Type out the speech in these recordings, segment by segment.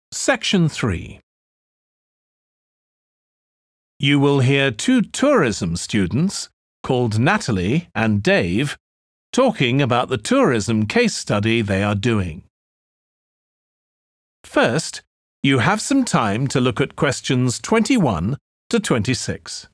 Section 3. You will hear two tourism students, called Natalie and Dave, talking about the tourism case study they are doing. First, you have some time to look at questions 21 to 26.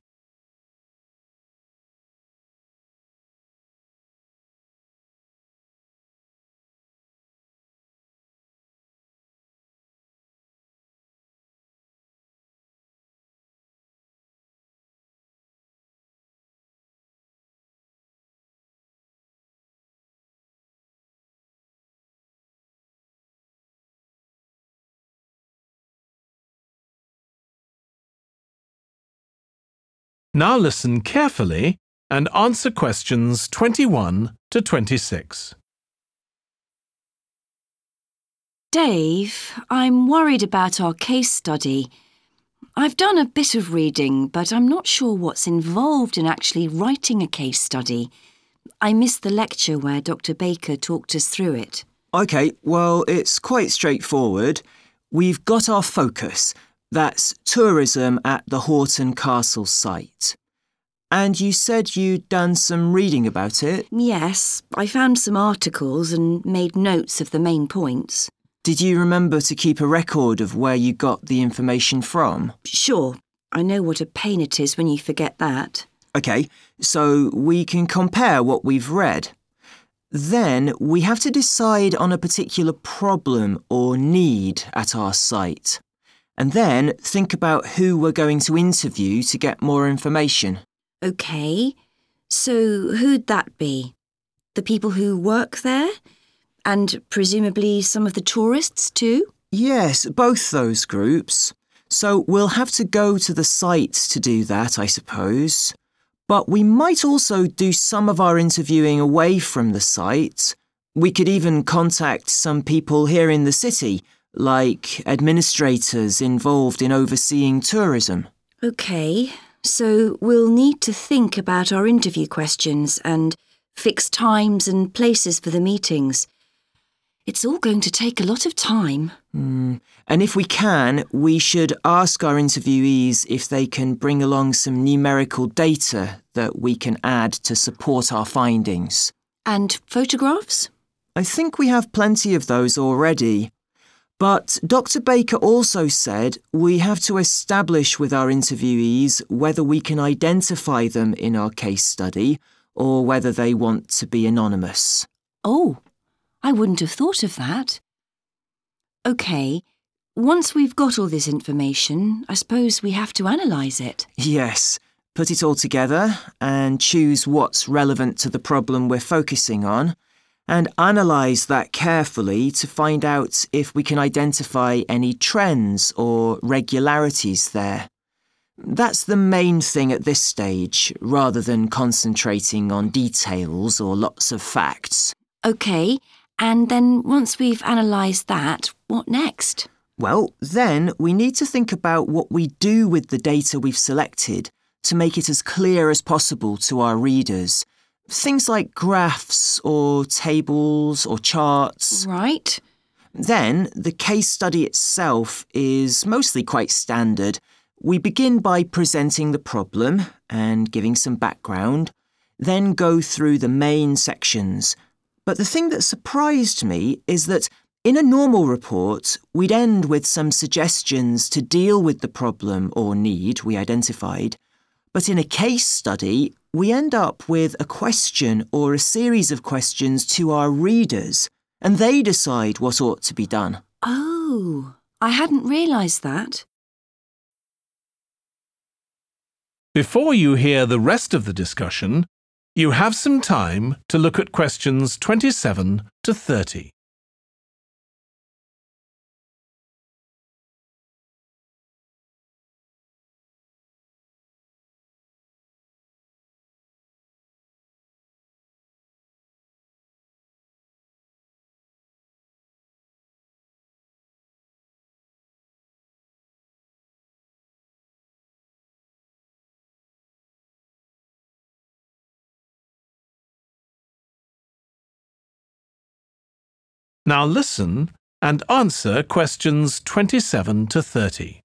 Now listen carefully and answer questions 21 to 26. Dave, I'm worried about our case study. I've done a bit of reading, but I'm not sure what's involved in actually writing a case study. I missed the lecture where Dr. Baker talked us through it. OK, well, it's quite straightforward. We've got our focus. That's tourism at the Horton Castle site. And you said you'd done some reading about it? Yes, I found some articles and made notes of the main points. Did you remember to keep a record of where you got the information from? Sure, I know what a pain it is when you forget that. OK, so we can compare what we've read. Then we have to decide on a particular problem or need at our site. And then think about who we're going to interview to get more information. OK, so who'd that be? The people who work there? And presumably some of the tourists too? Yes, both those groups. So we'll have to go to the site to do that, I suppose. But we might also do some of our interviewing away from the site. We could even contact some people here in the city, like administrators involved in overseeing tourism. OK, so we'll need to think about our interview questions and fix times and places for the meetings. It's all going to take a lot of time. And if we can, we should ask our interviewees if they can bring along some numerical data that we can add to support our findings. And photographs? I think we have plenty of those already. But Dr. Baker also said we have to establish with our interviewees whether we can identify them in our case study or whether they want to be anonymous. Oh, I wouldn't have thought of that. OK, once we've got all this information, I suppose we have to analyse it. Yes, put it all together and choose what's relevant to the problem we're focusing on, and analyse that carefully to find out if we can identify any trends or regularities there. That's the main thing at this stage, rather than concentrating on details or lots of facts. OK, and then once we've analysed that, what next? Well, then we need to think about what we do with the data we've selected to make it as clear as possible to our readers. Things like graphs or tables or charts. Right. Then the case study itself is mostly quite standard. We begin by presenting the problem and giving some background, then go through the main sections. But the thing that surprised me is that in a normal report, we'd end with some suggestions to deal with the problem or need we identified. But in a case study, we end up with a question or a series of questions to our readers, and they decide what ought to be done. Oh, I hadn't realised that. Before you hear the rest of the discussion, you have some time to look at questions 27 to 30. Now listen and answer questions 27 to 30.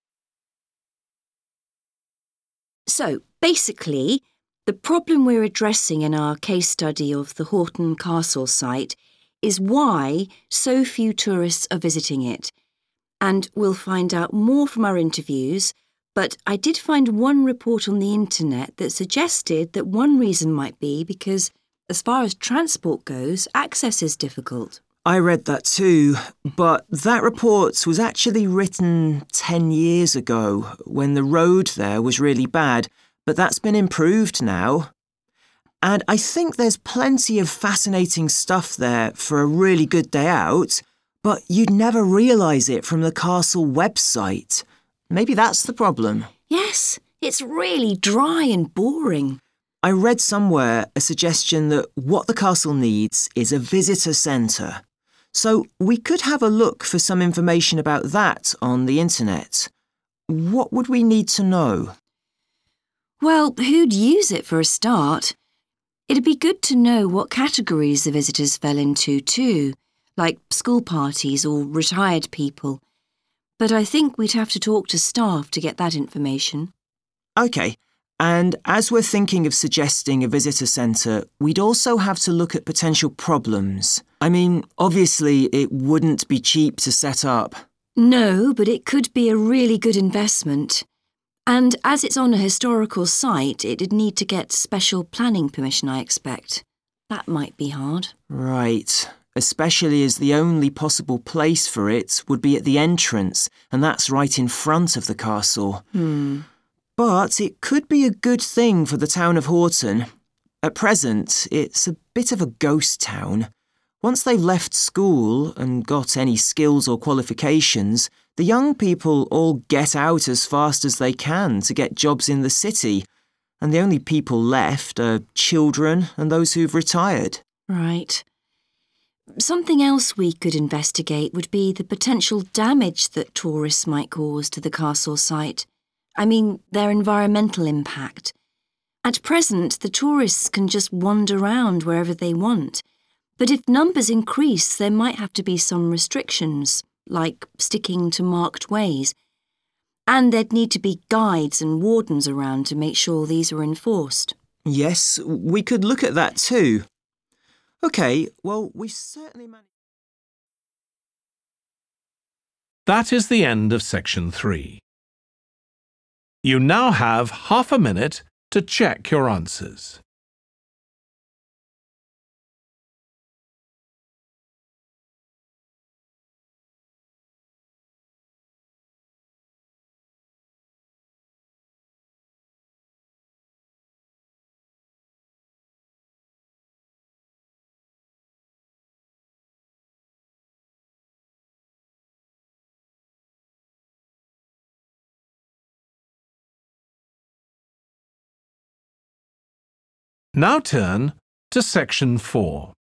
So, basically, the problem we're addressing in our case study of the Horton Castle site is why so few tourists are visiting it. And we'll find out more from our interviews, but I did find one report on the internet that suggested that one reason might be because, as far as transport goes, access is difficult. I read that too, but that report was actually written 10 years ago when the road there was really bad, but that's been improved now. And I think there's plenty of fascinating stuff there for a really good day out, but you'd never realise it from the castle website. Maybe that's the problem. Yes, it's really dry and boring. I read somewhere a suggestion that what the castle needs is a visitor centre. So we could have a look for some information about that on the internet. What would we need to know? Well, who'd use it for a start? It'd be good to know what categories the visitors fell into too, like school parties or retired people. But I think we'd have to talk to staff to get that information. OK, and as we're thinking of suggesting a visitor centre, we'd also have to look at potential problems. I mean, obviously it wouldn't be cheap to set up. No, but it could be a really good investment. And as it's on a historical site, it'd need to get special planning permission, I expect. That might be hard. Right, especially as the only possible place for it would be at the entrance, and that's right in front of the castle. But it could be a good thing for the town of Horton. At present, it's a bit of a ghost town. Once they've left school and got any skills or qualifications, the young people all get out as fast as they can to get jobs in the city, and the only people left are children and those who've retired. Right. Something else we could investigate would be the potential damage that tourists might cause to the castle site. I mean, their environmental impact. At present, the tourists can just wander around wherever they want. But if numbers increase, there might have to be some restrictions, like sticking to marked ways. And there'd need to be guides and wardens around to make sure these are enforced. Yes, we could look at that too. OK, well, we've certainly managed... That is the end of section 3. You now have half a minute to check your answers. Now turn to section 4.